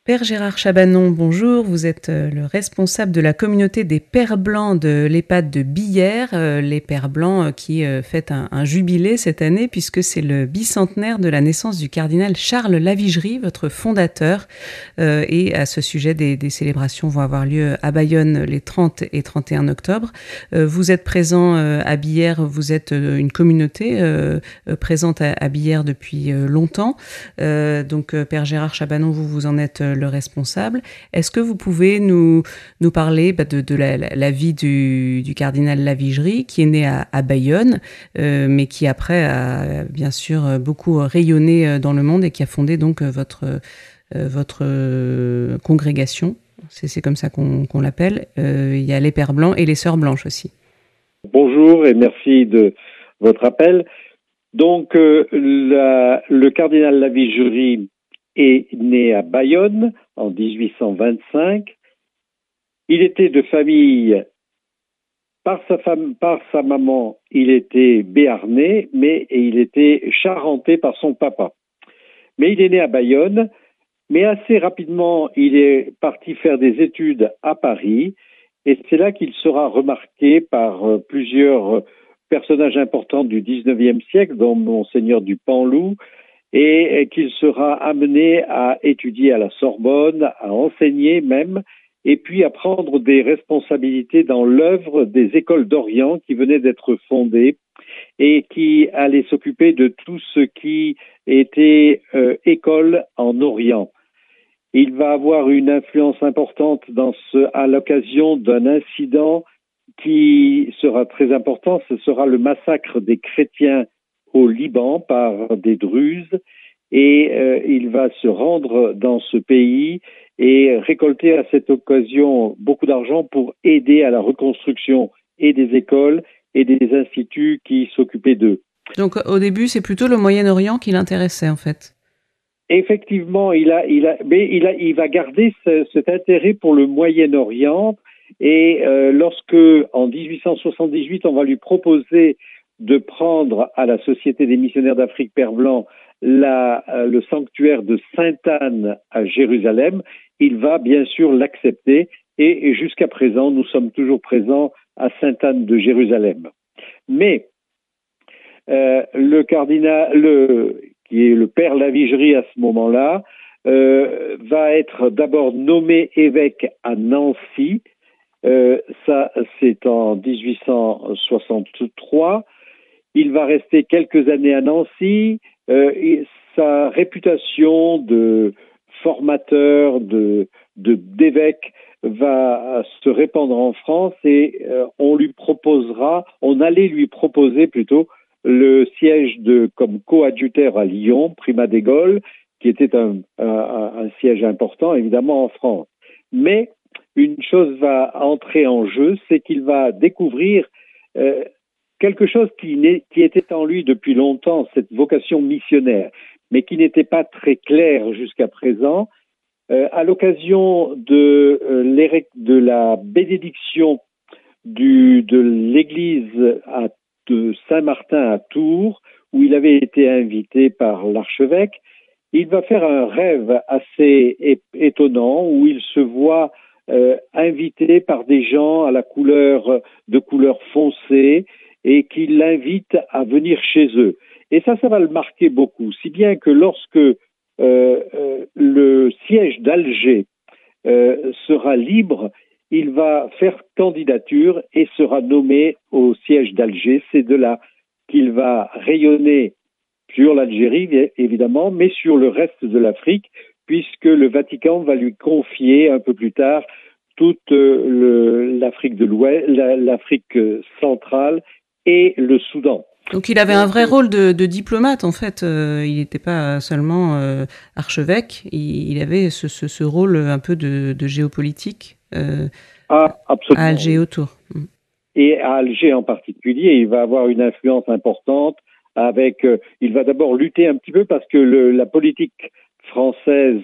Père Gérard Chabanon, bonjour. Vous êtes le responsable de la communauté des Pères Blancs de l'EHPAD de Billère. Les Pères Blancs qui fêtent un jubilé cette année puisque c'est le bicentenaire de la naissance du cardinal Charles Lavigerie, votre fondateur. Et à ce sujet, des célébrations vont avoir lieu à Bayonne les 30 et 31 octobre. Vous êtes présent à Billère, vous êtes une communauté présente à Billère depuis longtemps. Donc, Père Gérard Chabanon, vous en êtes le responsable. Est-ce que vous pouvez nous parler de la vie du cardinal Lavigerie, qui est né à Bayonne, mais qui après a bien sûr beaucoup rayonné dans le monde et qui a fondé donc votre congrégation. C'est comme ça qu'on l'appelle. Il y a les Pères Blancs et les Sœurs Blanches aussi. Bonjour et merci de votre appel. Donc, le cardinal Lavigerie est né à Bayonne en 1825. Il était de famille, par sa maman, il était béarnais, mais il était charentais par son papa. Mais il est né à Bayonne, mais assez rapidement, il est parti faire des études à Paris, et c'est là qu'il sera remarqué par plusieurs personnages importants du XIXe siècle, dont Monseigneur du Panloup, et qu'il sera amené à étudier à la Sorbonne, à enseigner même, et puis à prendre des responsabilités dans l'œuvre des écoles d'Orient qui venaient d'être fondées et qui allaient s'occuper de tout ce qui était école en Orient. Il va avoir une influence importante à l'occasion d'un incident qui sera très important. Ce sera le massacre des chrétiens au Liban par des Druzes, et il va se rendre dans ce pays et récolter à cette occasion beaucoup d'argent pour aider à la reconstruction et des écoles et des instituts qui s'occupaient d'eux. Donc au début, c'est plutôt le Moyen-Orient qui l'intéressait en fait. Effectivement, il va garder cet intérêt pour le Moyen-Orient, et lorsque, en 1878, on va lui proposer de prendre à la Société des missionnaires d'Afrique Père Blanc le sanctuaire de Sainte-Anne à Jérusalem, il va bien sûr l'accepter, et jusqu'à présent, nous sommes toujours présents à Sainte-Anne de Jérusalem. Mais le cardinal, qui est le père Lavigerie à ce moment-là, va être d'abord nommé évêque à Nancy. Ça, c'est en 1863. Il va rester quelques années à Nancy. Sa réputation de formateur, d'évêque va se répandre en France, et on allait lui proposer plutôt le siège comme coadjuteur à Lyon, Primat des Gaules, qui était un siège important évidemment en France. Mais une chose va entrer en jeu, c'est qu'il va découvrir quelque chose qui était en lui depuis longtemps, cette vocation missionnaire, mais qui n'était pas très claire jusqu'à présent. À l'occasion de la bénédiction de l'église de Saint-Martin à Tours, où il avait été invité par l'archevêque, il va faire un rêve assez étonnant où il se voit invité par des gens de couleur foncée, et qui l'invitent à venir chez eux. Et ça va le marquer beaucoup, si bien que lorsque le siège d'Alger sera libre, il va faire candidature et sera nommé au siège d'Alger. C'est de là qu'il va rayonner sur l'Algérie, évidemment, mais sur le reste de l'Afrique, puisque le Vatican va lui confier un peu plus tard toute l'Afrique de l'Ouest, l'Afrique centrale et le Soudan. Donc il avait un vrai rôle de diplomate en fait. Il n'était pas seulement archevêque. Il avait ce rôle un peu de géopolitique à Alger autour. Et à Alger en particulier, il va avoir une influence importante. Il va d'abord lutter un petit peu parce que la politique française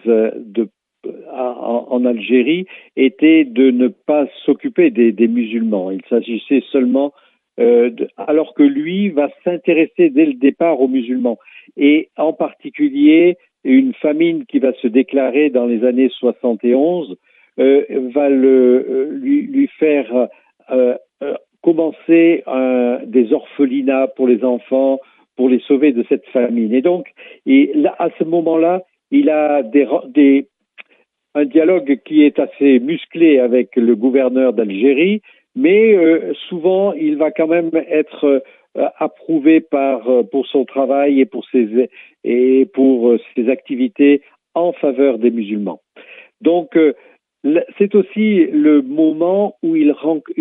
en Algérie était de ne pas s'occuper des musulmans. Il s'agissait seulement alors que lui va s'intéresser dès le départ aux musulmans, et en particulier une famine qui va se déclarer dans les années 71 va lui faire commencer des orphelinats pour les enfants, pour les sauver de cette famine. Et donc, là, à ce moment-là, il a un dialogue qui est assez musclé avec le gouverneur d'Algérie, mais souvent, il va quand même être approuvé pour son travail et pour ses activités en faveur des musulmans. Donc, c'est aussi le moment où il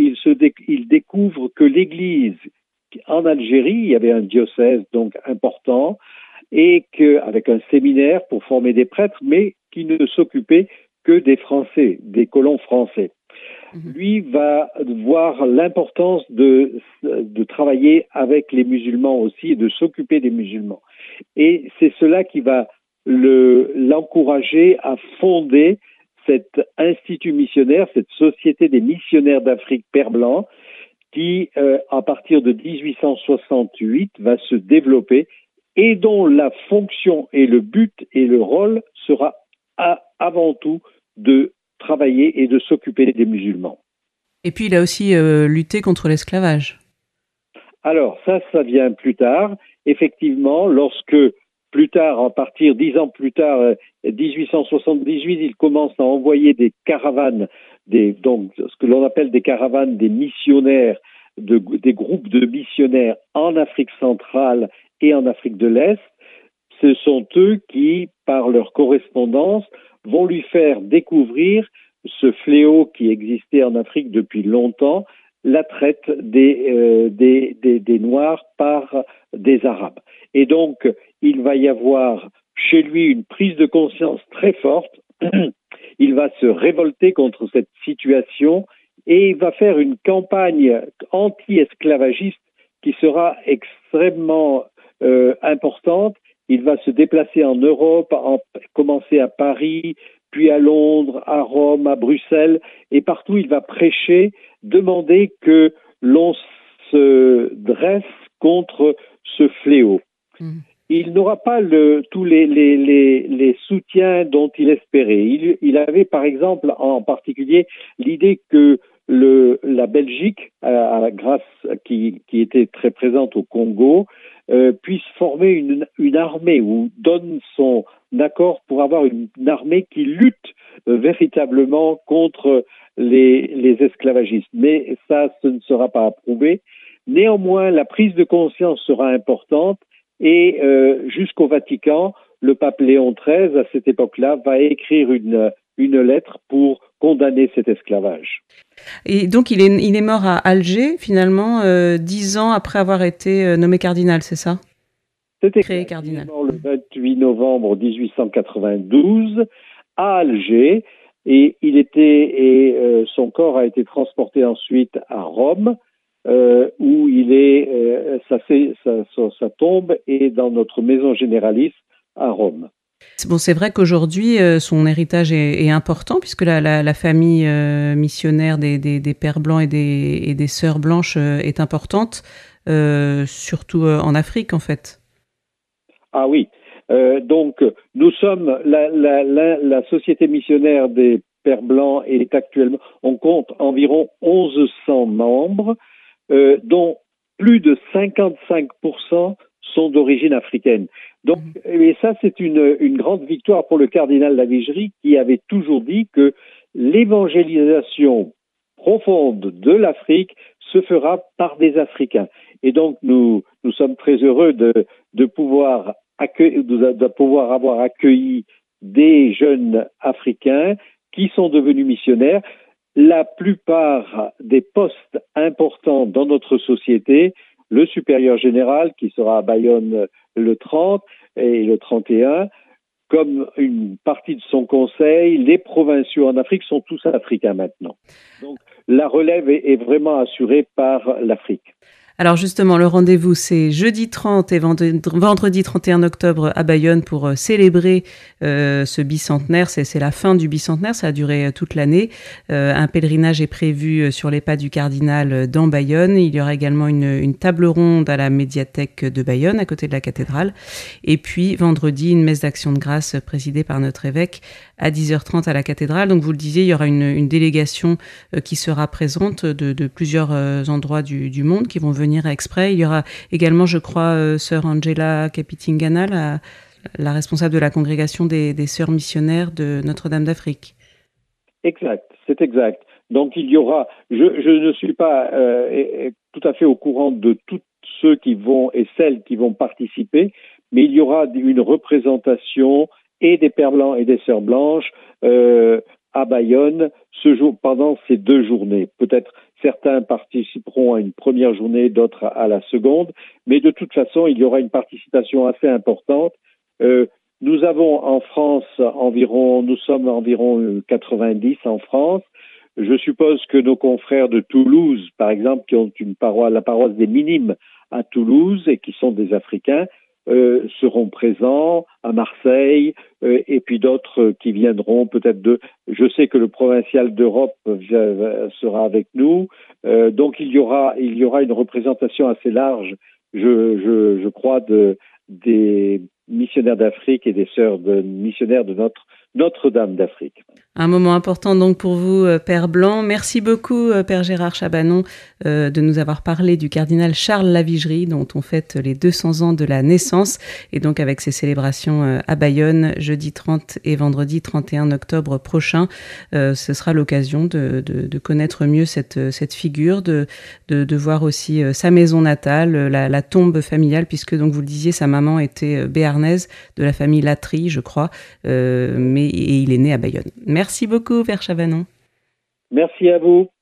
découvre que l'Église en Algérie, il y avait un diocèse donc important, et avec un séminaire pour former des prêtres, mais qui ne s'occupait que des Français, des colons français. Lui va voir l'importance de travailler avec les musulmans aussi et de s'occuper des musulmans. Et c'est cela qui va l'encourager à fonder cet institut missionnaire, cette société des missionnaires d'Afrique Père Blanc, qui, à partir de 1868, va se développer et dont la fonction et le but et le rôle sera avant tout de travailler et de s'occuper des musulmans. Et puis il a aussi lutté contre l'esclavage. Alors ça vient plus tard. Effectivement, lorsque plus tard, à partir 10 ans plus tard, 1878, il commence à envoyer des caravanes, donc ce que l'on appelle des caravanes des missionnaires, des groupes de missionnaires en Afrique centrale et en Afrique de l'Est. Ce sont eux qui, par leur correspondance, vont lui faire découvrir ce fléau qui existait en Afrique depuis longtemps, la traite des Noirs par des Arabes. Et donc, il va y avoir chez lui une prise de conscience très forte. Il va se révolter contre cette situation et il va faire une campagne anti-esclavagiste qui sera extrêmement importante. Il va se déplacer en Europe, commencer à Paris, puis à Londres, à Rome, à Bruxelles, et partout il va prêcher, demander que l'on se dresse contre ce fléau. Il n'aura pas tous les soutiens dont il espérait. Il avait par exemple en particulier l'idée que la Belgique, qui était très présente au Congo, puisse former une armée ou donne son accord pour avoir une armée qui lutte véritablement contre les esclavagistes. Mais ça, ce ne sera pas approuvé. Néanmoins, la prise de conscience sera importante et jusqu'au Vatican, le pape Léon XIII, à cette époque-là, va écrire une lettre pour condamner cet esclavage. Et donc, il est mort à Alger, finalement, 10 ans après avoir été nommé cardinal, c'est ça? C'était créé cardinal. Il est mort le 28 novembre 1892 à Alger, et son corps a été transporté ensuite à Rome, où sa tombe est dans notre maison généraliste à Rome. Bon, c'est vrai qu'aujourd'hui, son héritage est important, puisque la famille missionnaire des Pères Blancs et des Sœurs Blanches est importante, surtout en Afrique, en fait. Ah oui. Donc, nous sommes la société missionnaire des Pères Blancs est actuellement, on compte environ 1100 membres, dont plus de 55% sont d'origine africaine. Donc, et ça, c'est une grande victoire pour le cardinal Lavigerie, qui avait toujours dit que l'évangélisation profonde de l'Afrique se fera par des Africains. Et donc, nous sommes très heureux de pouvoir avoir accueilli des jeunes Africains qui sont devenus missionnaires. La plupart des postes importants dans notre société, le supérieur général qui sera à Bayonne le 30 et le 31, comme une partie de son conseil, les provinciaux en Afrique sont tous africains maintenant. Donc la relève est vraiment assurée par l'Afrique. Alors justement, le rendez-vous, c'est jeudi 30 et vendredi 31 octobre à Bayonne pour célébrer ce bicentenaire. C'est la fin du bicentenaire, ça a duré toute l'année. Un pèlerinage est prévu sur les pas du cardinal dans Bayonne. Il y aura également une table ronde à la médiathèque de Bayonne, à côté de la cathédrale. Et puis vendredi, une messe d'action de grâce présidée par notre évêque à 10h30 à la cathédrale. Donc vous le disiez, il y aura une délégation qui sera présente de plusieurs endroits du monde qui vont venir exprès. Il y aura également, je crois, sœur Angela Capitingana, la responsable de la congrégation des sœurs missionnaires de Notre-Dame d'Afrique. Exact, c'est exact. Donc il y aura, je ne suis pas tout à fait au courant de tous ceux qui vont et celles qui vont participer, mais il y aura une représentation et des Pères Blancs et des Sœurs Blanches à Bayonne pendant ces 2 journées. Peut-être certains participeront à une première journée, d'autres à la seconde, mais de toute façon, il y aura une participation assez importante. Nous avons en France nous sommes environ 90 en France. Je suppose que nos confrères de Toulouse, par exemple, qui ont la paroisse des Minimes à Toulouse et qui sont des Africains, seront présents à Marseille et puis d'autres qui viendront peut-être je sais que le provincial d'Europe sera avec nous, donc il y aura une représentation assez large, je crois, des missionnaires d'Afrique et des sœurs missionnaires de Notre-Dame d'Afrique. Un moment important donc pour vous, Père Blanc. Merci beaucoup, Père Gérard Chabanon, de nous avoir parlé du cardinal Charles Lavigerie, dont on fête les 200 ans de la naissance. Et donc avec ces célébrations à Bayonne, jeudi 30 et vendredi 31 octobre prochain, ce sera l'occasion de connaître mieux cette figure, de voir aussi sa maison natale, la tombe familiale, puisque donc vous le disiez, sa maman était béarnaise de la famille Latry, je crois, mais il est né à Bayonne. Merci beaucoup, Père Chabanon. Merci à vous.